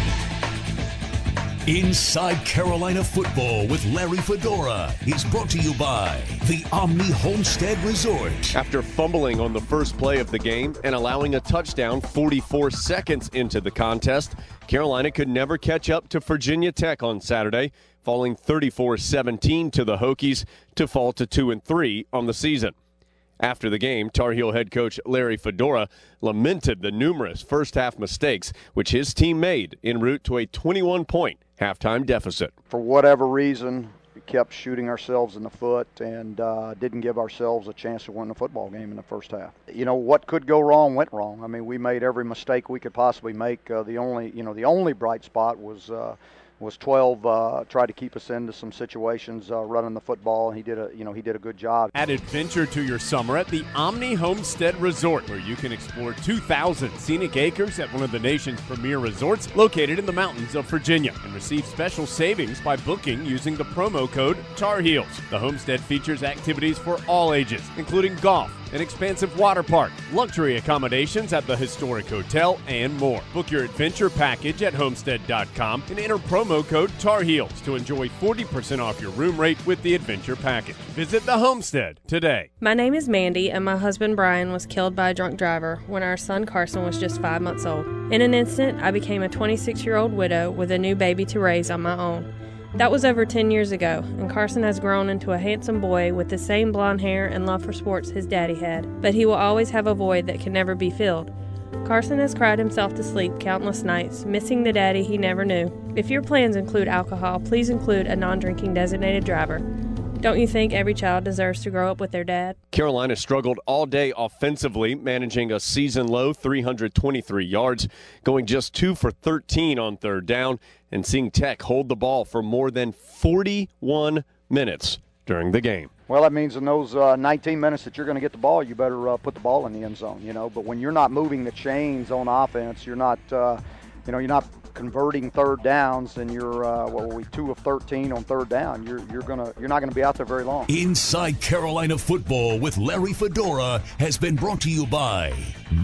Inside Carolina Football with Larry Fedora is brought to you by the Omni Homestead Resort. After fumbling on the first play of the game and allowing a touchdown forty-four seconds into the contest, Carolina could never catch up to Virginia Tech on Saturday, falling thirty-four seventeen to the Hokies to fall to two and three on the season. After the game, Tar Heel head coach Larry Fedora lamented the numerous first-half mistakes which his team made en route to a twenty-one point halftime deficit. For whatever reason, we kept shooting ourselves in the foot and uh, didn't give ourselves a chance to win the football game in the first half. You know, what could go wrong went wrong. I mean, we made every mistake we could possibly make. Uh, the only, you know, the only bright spot was uh, was twelve uh, tried to keep us into some situations uh, running the football. He did a, you know, he did a good job. Add adventure to your summer at the Omni Homestead Resort, where you can explore two thousand scenic acres at one of the nation's premier resorts located in the mountains of Virginia, and receive special savings by booking using the promo code Tar Heels. The homestead features activities for all ages, including golf, an expansive water park, luxury accommodations at the historic hotel, and more. Book your adventure package at homestead dot com and enter promo code Tar Heels to enjoy forty percent off your room rate with the adventure package. Visit the Homestead today. My name is Mandy, and my husband Brian was killed by a drunk driver when our son Carson was just five months old. In an instant, I became a twenty-six-year-old widow with a new baby to raise on my own. That was over ten years ago, and Carson has grown into a handsome boy with the same blonde hair and love for sports his daddy had, but he will always have a void that can never be filled. Carson has cried himself to sleep countless nights, missing the daddy he never knew. If your plans include alcohol, please include a non-drinking designated driver. Don't you think every child deserves to grow up with their dad? Carolina struggled all day offensively, managing a season-low three hundred twenty-three yards, going just two for thirteen on third down, and seeing Tech hold the ball for more than forty-one minutes during the game. Well, that means in those uh, nineteen minutes that you're going to get the ball, you better uh, put the ball in the end zone, you know. But when you're not moving the chains on offense, you're not, uh, you know, you're not converting third downs, and you're uh, what were we two of thirteen on third down. You're you're gonna you're not going to be out there very long. Inside Carolina Football with Larry Fedora has been brought to you by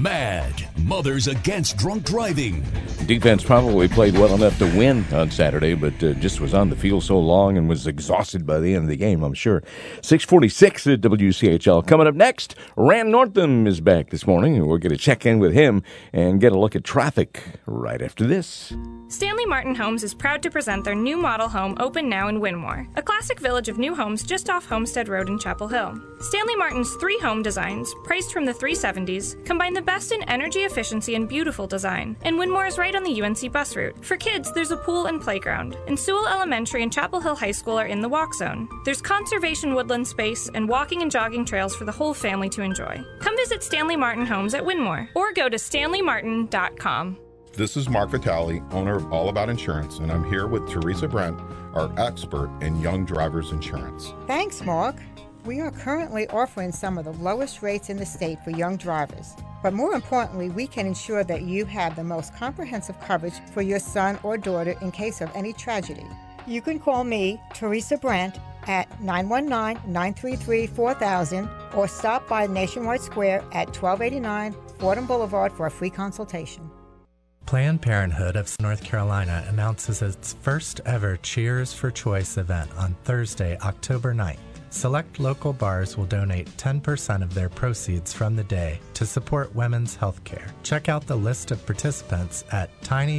MAD, Mothers Against Drunk Driving. Defense probably played well enough to win on Saturday, but uh, just was on the field so long and was exhausted by the end of the game, I'm sure. six forty-six at W C H L. Coming up next, Rand Northam is back this morning, and we're going to check in with him and get a look at traffic right after this. Stanley Martin Homes is proud to present their new model home open now in Winmore, a classic village of new homes just off Homestead Road in Chapel Hill. Stanley Martin's three home designs, priced from the three seventies, combine the best in energy efficiency and beautiful design. And Winmore is right on the U N C bus route. For kids, there's a pool and playground. And Sewell Elementary and Chapel Hill High School are in the walk zone. There's conservation woodland space and walking and jogging trails for the whole family to enjoy. Come visit Stanley Martin Homes at Winmore or go to stanley martin dot com. This is Mark Vitale, owner of All About Insurance, and I'm here with Teresa Brent, our expert in young drivers insurance. Thanks, Mark. We are currently offering some of the lowest rates in the state for young drivers. But more importantly, we can ensure that you have the most comprehensive coverage for your son or daughter in case of any tragedy. You can call me, Teresa Brent, at nine one nine, nine three three, four thousand or stop by Nationwide Square at twelve eighty-nine Fordham Boulevard for a free consultation. Planned Parenthood of North Carolina announces its first ever Cheers for Choice event on Thursday, October ninth. Select local bars will donate ten percent of their proceeds from the day to support women's health care. Check out the list of participants at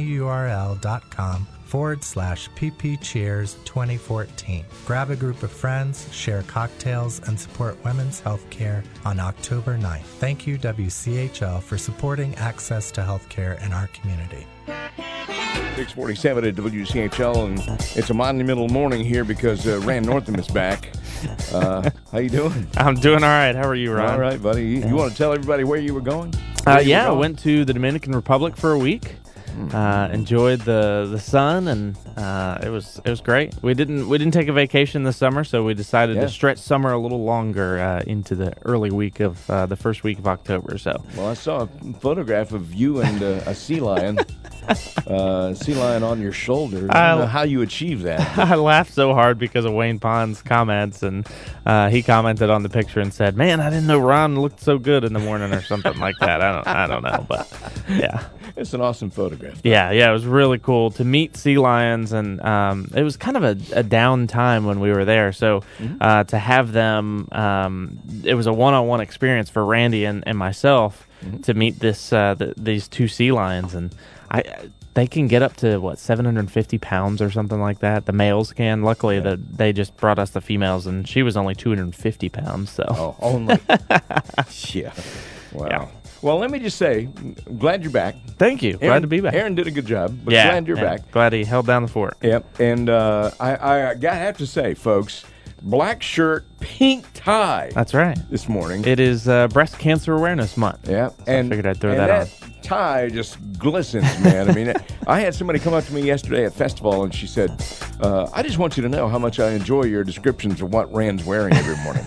tinyurl.com forward slash ppcheers 2014. Grab a group of friends, share cocktails, and support women's health care on October ninth. Thank you, W C H L, for supporting access to health care in our community. six forty-seven at W C H L, and it's a monumental morning here because uh, Rand Northam is back. Uh, how you doing? I'm doing all right. How are you, Ron? All right, buddy. You, you want to tell everybody where you were going? Uh, yeah, I went to the Dominican Republic for a week. Uh, enjoyed the, the sun, and uh, it was it was great. We didn't we didn't take a vacation this summer, so we decided Yeah. to stretch summer a little longer uh, into the early week of uh, the first week of October. So, well, I saw a photograph of you and uh, a sea lion, uh, sea lion on your shoulder. I don't know how you achieved that. I laughed so hard because of Wayne Pond's comments, and uh, he commented on the picture and said, "Man, I didn't know Ron looked so good in the morning," or something like that. I don't I don't know, but yeah. It's an awesome photograph. Yeah, yeah, it was really cool to meet sea lions, and um, it was kind of a, a down time when we were there. So Mm-hmm. uh, to have them, um, it was a one-on-one experience for Randy and, and myself Mm-hmm. to meet this uh, the, these two sea lions, and I. They can get up to, what, seven hundred fifty pounds or something like that. The males can. Luckily, yeah. the, they just brought us the females, and she was only two hundred fifty pounds. So. Oh, only. Yeah. Wow. Yeah. Well, let me just say, glad you're back. Thank you. Aaron, glad to be back. Aaron did a good job, but yeah, glad you're yeah. back. Glad he held down the fort. Yep. And uh, I, I got have to say, folks, black shirt, pink tie. That's right. This morning. It is uh, Breast Cancer Awareness Month. Yeah. So and I figured I'd throw and that, that on. tie just glistens, man. I mean, I had somebody come up to me yesterday at festival, and she said, uh, I just want you to know how much I enjoy your descriptions of what Rand's wearing every morning.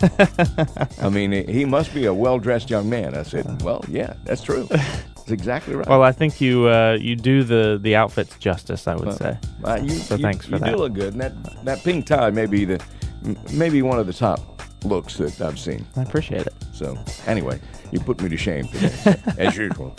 I mean, he must be a well-dressed young man. I said, well, yeah, that's true. That's exactly right. Well, I think you uh, you do the, the outfits justice, I would Well, say. Uh, you, so you, thanks for you that. You do look good, and that, that pink tie may be, the, maybe one of the top looks that I've seen. I appreciate it. So, anyway, you put me to shame today, as usual.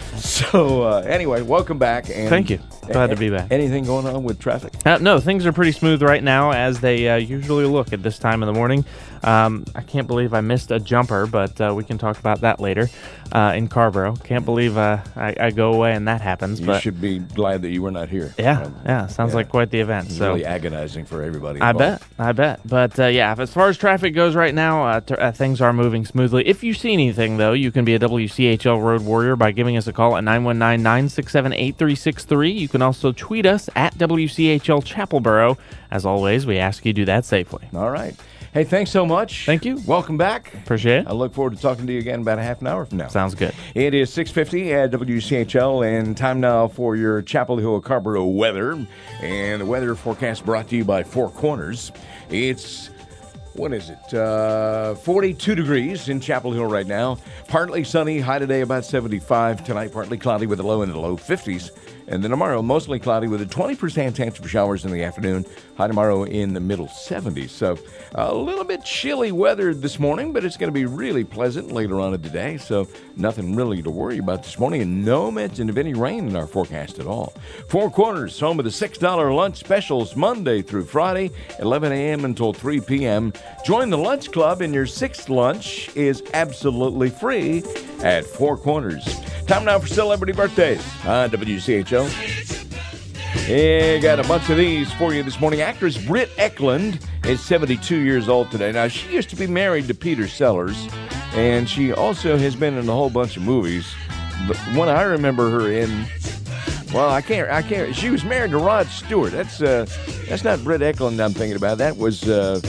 So, uh, anyway, welcome back. And Thank you. Glad to be back. Anything going on with traffic? Uh, no, things are pretty smooth right now, as they uh, usually look at this time in the morning. Um, I can't believe I missed a jumper, but uh, we can talk about that later uh, in Carborough. Can't believe uh, I, I go away and that happens. You but should be glad that you were not here. Yeah, Um, yeah, sounds yeah. like quite the event. It's so really agonizing for everybody I involved. bet, I bet. But uh, yeah, as far as traffic goes right now, uh, t- uh, things are moving smoothly. If you see anything, though, you can be a W C H L Road Warrior by giving us a call at nine one nine, nine six seven, eight three six three. You can also tweet us at W C H L Chapelboro. As always, we ask you do that safely. All right. Hey, thanks so much. Thank you. Welcome back. Appreciate it. I look forward to talking to you again about a half an hour from now. Sounds good. It is six fifty at W C H L, and time now for your Chapel Hill Carborough weather. And the weather forecast brought to you by Four Corners. It's, what is it, uh, forty-two degrees in Chapel Hill right now. Partly sunny, high today about seventy-five. Tonight, partly cloudy with a low in the low fifties. And then tomorrow, mostly cloudy with a twenty percent chance of showers in the afternoon. High tomorrow in the middle seventies. So a little bit chilly weather this morning, but it's going to be really pleasant later on in the day. So nothing really to worry about this morning, and no mention of any rain in our forecast at all. Four Corners, home of the six dollar lunch specials Monday through Friday, eleven a.m. until three p.m. Join the lunch club, and your sixth lunch is absolutely free at Four Corners. Time now for celebrity birthdays on W C H L. Yeah, got a bunch of these for you this morning. Actress Britt Eklund is seventy-two years old today. Now, she used to be married to Peter Sellers, and she also has been in a whole bunch of movies. But one I remember her in, well, I can't, I can't, she was married to Rod Stewart. That's uh, that's not Britt Eklund I'm thinking about. That was uh,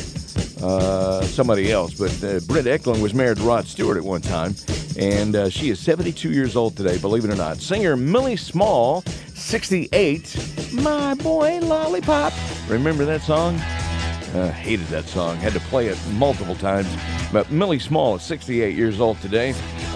uh, somebody else. But uh, Britt Eklund was married to Rod Stewart at one time, and uh, she is seventy-two years old today, believe it or not. Singer Millie Small, sixty-eight. My boy Lollipop. Remember that song? Uh, hated that song. Had to play it multiple times. But Millie Small is sixty-eight years old today.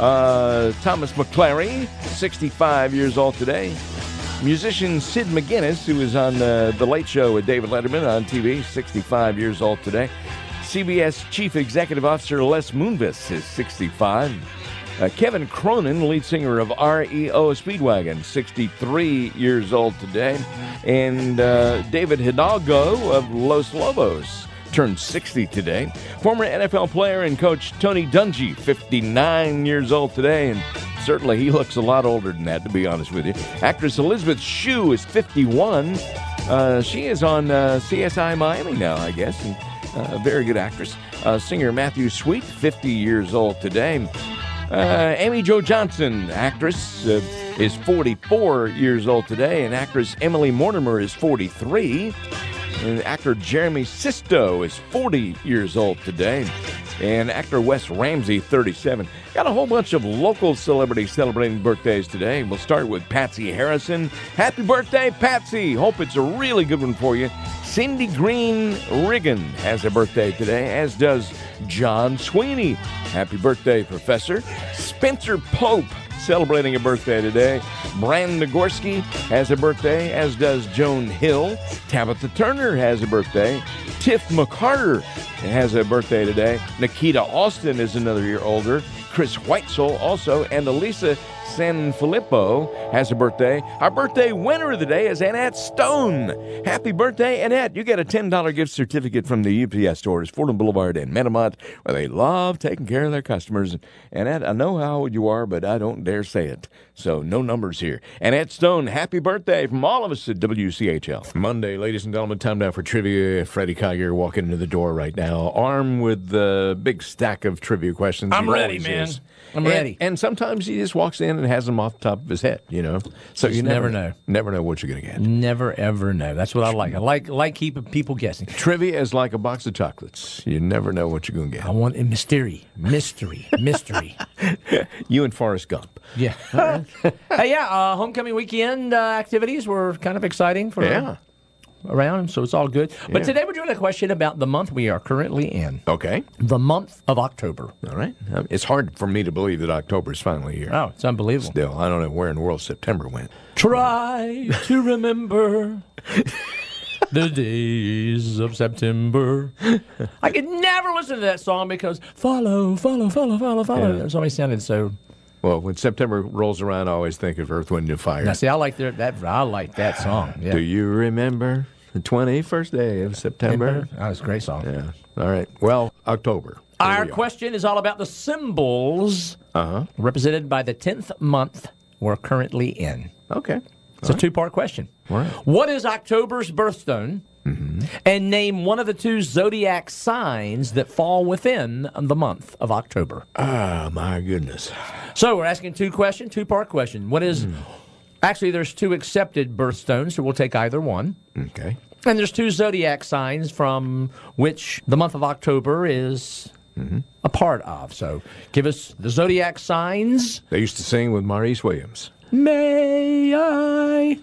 Uh, Thomas McClary, sixty-five years old today. Musician Sid McGuinness, who was on uh, The Late Show with David Letterman on T V, sixty-five years old today. C B S Chief Executive Officer Les Moonves is sixty-five. Uh, Kevin Cronin, lead singer of R E O Speedwagon, sixty-three years old today. And uh, David Hidalgo of Los Lobos turned sixty today. Former N F L player and coach Tony Dungy, fifty-nine years old today. And certainly he looks a lot older than that, to be honest with you. Actress Elizabeth Shue is fifty-one. Uh, she is on uh, C S I Miami now, I guess. And, uh, a very good actress. Uh, singer Matthew Sweet, fifty years old today. Uh, Amy Jo Johnson, actress, uh, is forty-four years old today, and actress Emily Mortimer is forty-three. And actor Jeremy Sisto is forty years old today. And actor Wes Ramsey, thirty-seven. Got a whole bunch of local celebrities celebrating birthdays today. We'll start with Patsy Harrison. Happy birthday, Patsy. Hope it's a really good one for you. Cindy Green Riggin has a birthday today, as does John Sweeney. Happy birthday, Professor. Spencer Pope celebrating a birthday today. Bran Nagorski has a birthday, as does Joan Hill. Tabitha Turner has a birthday. Tiff McCarter has a birthday today. Nikita Austin is another year older. Chris Whitesell also, and Elisa Sanfilippo has a birthday. Our birthday winner of the day is Annette Stone. Happy birthday, Annette. You get a ten dollars gift certificate from the U P S stores, Fordham Boulevard and Metamont, where they love taking care of their customers. Annette, I know how old you are, but I don't dare say it. So no numbers here. Annette Stone, happy birthday from all of us at W C H L. Monday, ladies and gentlemen, time now for trivia. Freddie Collier walking into the door right now, armed with the big stack of trivia questions. I'm He ready, always man. is. I'm And- ready. And sometimes he just walks in and has them off the top of his head, you know. So Just you never, never know. Never know what you're going to get. Never, ever know. That's what I like. I like like keeping people guessing. Trivia is like a box of chocolates. You never know what you're going to get. I want a mystery, mystery, mystery. You and Forrest Gump. Yeah. Hey, yeah, uh, homecoming weekend uh, activities were kind of exciting for Yeah. around, so it's all good. But Yeah. today we're doing a question about the month we are currently in. Okay. The month of October. All right. Um, It's hard for me to believe that October is finally here. Oh, it's unbelievable. Still, I don't know where in the world September went. Try to remember the days of September. I could never listen to that song because follow, follow, follow, follow, follow. Yeah. It's always sounded so. Well, when September rolls around, I always think of Earth, Wind, and Fire. Now, see, I like that. that I like that song. Yeah. Do you remember the twenty-first day of September? That was a great song. Yeah. All right. Well, October. Here Our we are. question is all about the symbols Uh-huh. represented by the tenth month we're currently in. Okay. It's a two-part question. All right. What is October's birthstone? Mm-hmm. And name one of the two zodiac signs that fall within the month of October. Ah, my goodness. So we're asking two questions, two-part question. What is... Actually, there's two accepted birthstones, so we'll take either one. Okay. And there's two zodiac signs from which the month of October is Mm-hmm. a part of. So give us the zodiac signs. They used to sing with Maurice Williams. May I...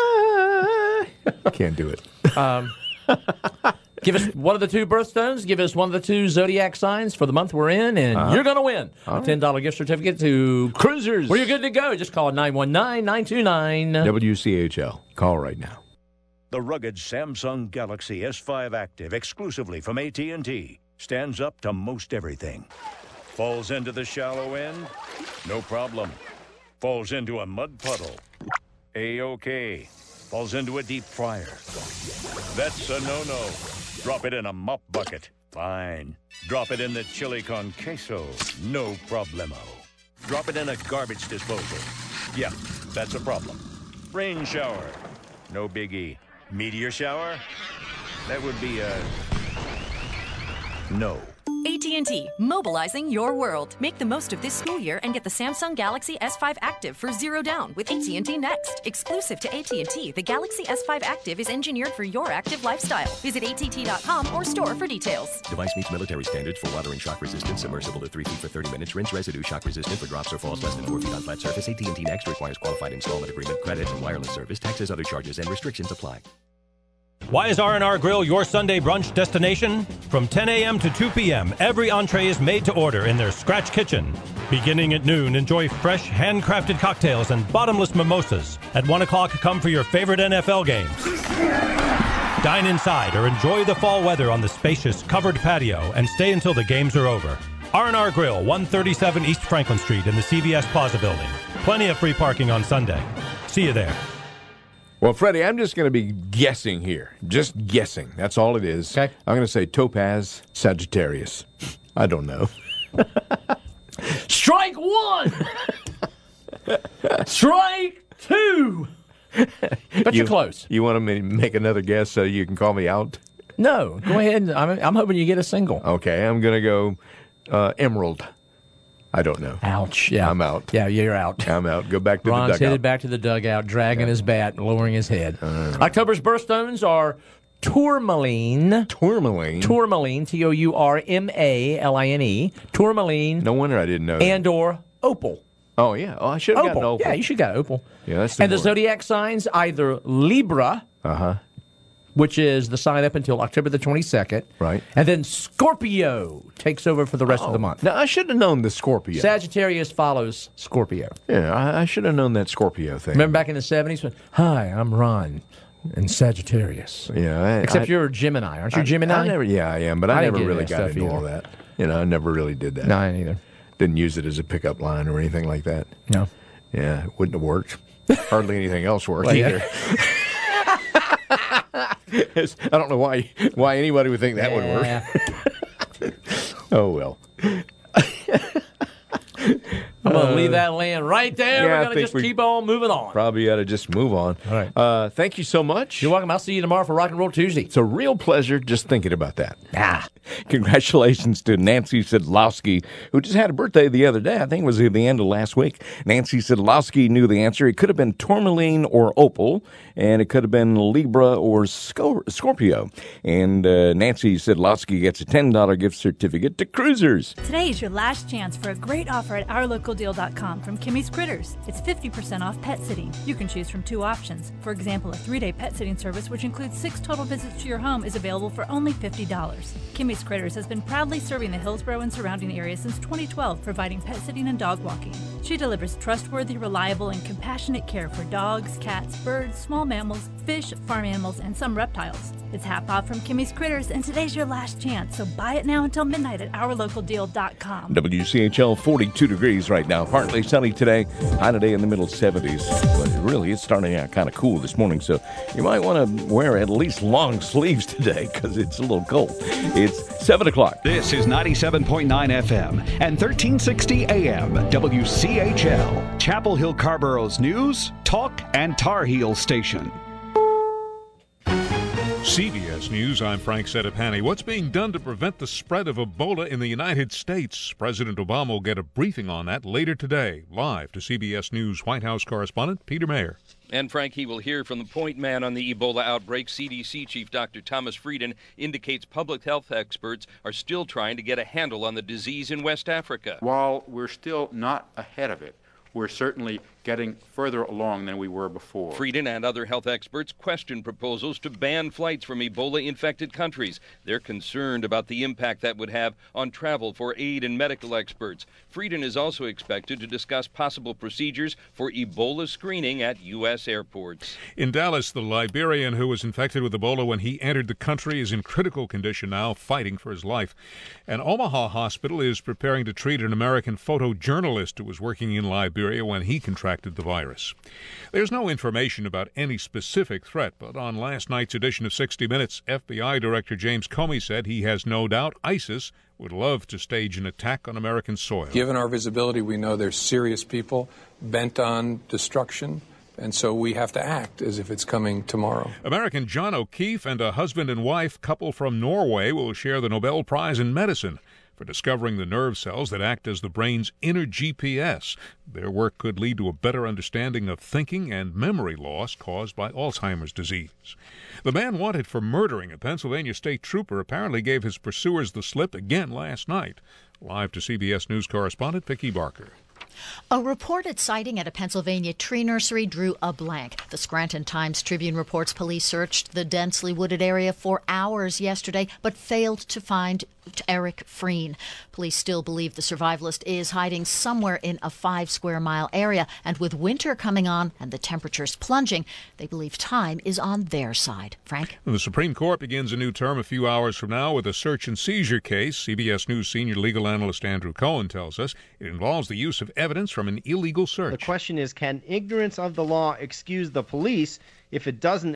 Can't do it. Um, give us one of the two birthstones. Give us one of the two zodiac signs for the month we're in, and Uh-huh. you're going to win All a right. ten dollars gift certificate to Cruisers. Well, you're good to go. Just call nine one nine, nine two nine. W C H L. Call right now. The rugged Samsung Galaxy S five Active, exclusively from A T and T, stands up to most everything. Falls into the shallow end? No problem. Falls into a mud puddle? A-OK. Falls into a deep fryer? That's a no-no. Drop it in a mop bucket? Fine. Drop it in the chili con queso? No problemo. Drop it in a garbage disposal? Yeah, that's a problem. Rain shower? No biggie. Meteor shower? That would be a no. A T and T, mobilizing your world. Make the most of this school year and get the Samsung Galaxy S five Active for zero down with A T and T Next. Exclusive to A T and T, the Galaxy S five Active is engineered for your active lifestyle. Visit A T T dot com or store for details. Device meets military standards for watering shock resistance, submersible to three feet for thirty minutes, rinse residue, shock resistant for drops or falls less than four feet on flat surface. A T and T Next requires qualified installment agreement, credit, and wireless service. Taxes, other charges, and restrictions apply. Why is R and R Grill your Sunday brunch destination? From ten a.m. to two p.m., every entree is made to order in their scratch kitchen. Beginning at noon, enjoy fresh, handcrafted cocktails and bottomless mimosas. At one o'clock, come for your favorite N F L games. Dine inside or enjoy the fall weather on the spacious, covered patio and stay until the games are over. R and R Grill, one thirty-seven East Franklin Street in the C V S Plaza Building. Plenty of free parking on Sunday. See you there. Well, Freddie, I'm just going to be guessing here. Just guessing. That's all it is. Okay. I'm going to say Topaz Sagittarius. I don't know. Strike one! Strike two! But you, you're close. You want me to make another guess so you can call me out? No, go ahead. I'm, I'm hoping you get a single. Okay, I'm going to go uh, Emerald. I don't know. Ouch. Yeah. I'm out. Yeah, you're out. I'm out. Go back to Ron's the dugout. headed back to the dugout, dragging yeah. his bat and lowering his head. Uh, October's birthstones are tourmaline. Tourmaline? Tourmaline, T O U R M A L I N E. Tourmaline. No wonder I didn't know that. And or opal. Oh, yeah. Oh, I should have gotten opal. Yeah, you should have got opal. Yeah, that's the And the zodiac signs, either Libra. Uh-huh. Which is the sign up until October the twenty-second. Right. And then Scorpio takes over for the rest oh, of the month. Now, I should have known the Scorpio. Sagittarius follows Scorpio. Yeah, I, I should have known that Scorpio thing. Remember back in the seventies? When, Hi, I'm Ron and Sagittarius. Yeah. I, Except I, you're a Gemini. Aren't you a Gemini? I, I never, yeah, I am, but I, I never really got into either. all that. You know, I never really did that. No, I didn't either. Didn't use it as a pickup line or anything like that. No. Yeah, it wouldn't have worked. Hardly anything else worked well, either. I don't know why why anybody would think that yeah. would work. Oh, well. I'm going to uh, leave that land right there. Yeah, We're going to just keep on moving on. Probably ought to just move on. All right. Uh, thank you so much. You're welcome. I'll see you tomorrow for Rock and Roll Tuesday. It's a real pleasure just thinking about that. Ah. Congratulations to Nancy Sidlowski, who just had a birthday the other day. I think it was at the end of last week. Nancy Sidlowski knew the answer. It could have been tourmaline or opal, and it could have been Libra or Scorpio. And uh, Nancy Sidlowski gets a ten dollars gift certificate to Cruisers. Today is your last chance for a great offer at our local deal dot com from Kimmy's Critters. It's fifty percent off pet sitting. You can choose from two options. For example, a three-day pet sitting service, which includes six total visits to your home, is available for only fifty dollars. Kimmy's Critters has been proudly serving the Hillsborough and surrounding area since twenty twelve, providing pet sitting and dog walking. She delivers trustworthy, reliable, and compassionate care for dogs, cats, birds, small mammals, fish, farm animals, and some reptiles. It's half off from Kimmy's Critters, and today's your last chance, so buy it now until midnight at our local deal dot com. W C H L, forty-two degrees right now. Partly sunny today. High today in the middle seventies. But it really is starting out kind of cool this morning, so you might want to wear at least long sleeves today because it's a little cold. It's seven o'clock. This is ninety-seven point nine F M and thirteen sixty A M W C H L, Chapel Hill Carborough's news, talk, and Tar Heel station. C B S News, I'm Frank Sedapani. What's being done to prevent the spread of Ebola in the United States? President Obama will get a briefing on that later today. Live to C B S News White House correspondent Peter Mayer. And, Frank, he will hear from the point man on the Ebola outbreak. C D C Chief Doctor Thomas Frieden indicates public health experts are still trying to get a handle on the disease in West Africa. While we're still not ahead of it, we're certainly getting further along than we were before. Frieden and other health experts question proposals to ban flights from Ebola-infected countries. They're concerned about the impact that would have on travel for aid and medical experts. Frieden is also expected to discuss possible procedures for Ebola screening at U S airports. In Dallas, the Liberian who was infected with Ebola when he entered the country is in critical condition now, fighting for his life. An Omaha hospital is preparing to treat an American photojournalist who was working in Liberia when he contracted the virus. There's no information about any specific threat, but on last night's edition of sixty minutes, F B I Director James Comey said he has no doubt ISIS would love to stage an attack on American soil. Given our visibility, we know there's serious people bent on destruction, And so we have to act as if it's coming tomorrow. American John O'Keefe and a husband and wife couple from Norway will share the Nobel Prize in Medicine for discovering the nerve cells that act as the brain's inner G P S. Their work could lead to a better understanding of thinking and memory loss caused by Alzheimer's disease. The man wanted for murdering a Pennsylvania state trooper apparently gave his pursuers the slip again last night. Live to C B S News correspondent Vicki Barker. A reported sighting at a Pennsylvania tree nursery drew a blank. The Scranton Times-Tribune reports police searched the densely wooded area for hours yesterday, but failed to find Eric Freen. Police still believe the survivalist is hiding somewhere in a five-square-mile area, and with winter coming on and the temperatures plunging, they believe time is on their side. Frank? The Supreme Court begins a new term a few hours from now with a search and seizure case. C B S News senior legal analyst Andrew Cohen tells us it involves the use of evidence from an illegal search. The question is, can ignorance of the law excuse the police? If it doesn't,